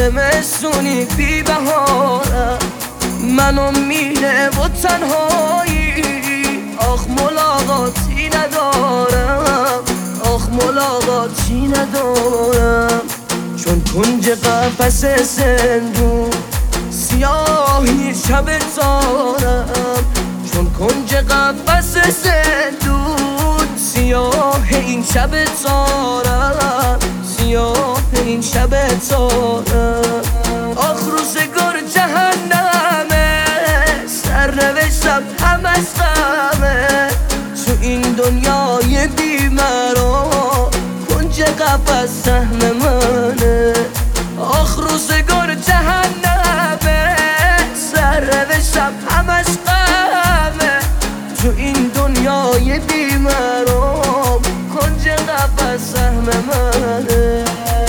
زمستونی بی بهارم، من امیده و تنهایی. آخ ملاقاتی ندارم، آخ ملاقاتی ندارم، چون کنج قفس زندون سیاهی شب تارم، چون کنج قفس زندون سیاه این شب تارم، سیاه این شب تارم. آخ روزگار جهنمه، سرنوشتم همش غمه، تو این دنیای بی‌مرا کنج قفس سهم منه. آخ روزگار جهنمه، سرنوشتم همش غمه، تو این دنیای بی‌مرا کنج قفس سهم منه.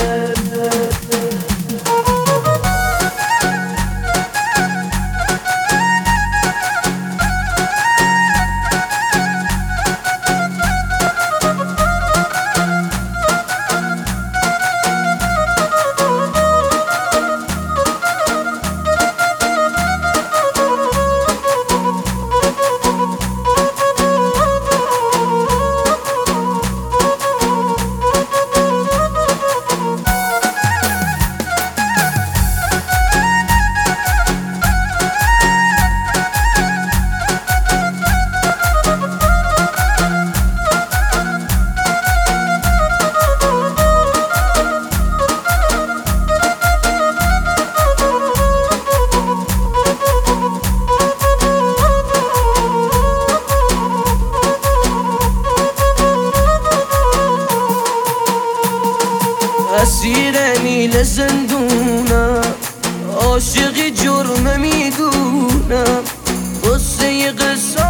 اسیر نیل زندونم، عاشقی جرم میدونم، قصه قصه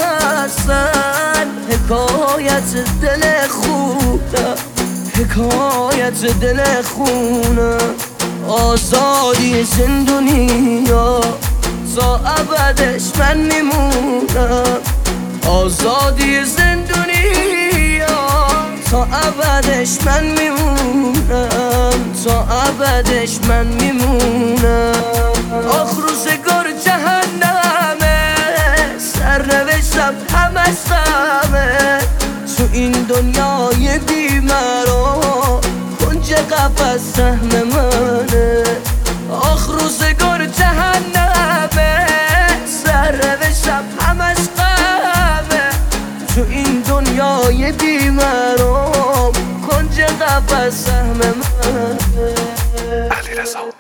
هستن، حکایت دل خونم، حکایت دل خونم. آزادی زندونیا تا ابدش من میمونم، آزادی زندونیا تا ابدش من میمونم، تا ابدش من میمونم. آخ روزگار جهنمه، سرنوشتم همش غمه، تو این دنیای بی‌مرا کنج قفس سهم منه. آخ روزگار جهنمه، سرنوشتم همش غمه، تو این دنیای بی‌مرا کنج قفس سهم منه. علیرضا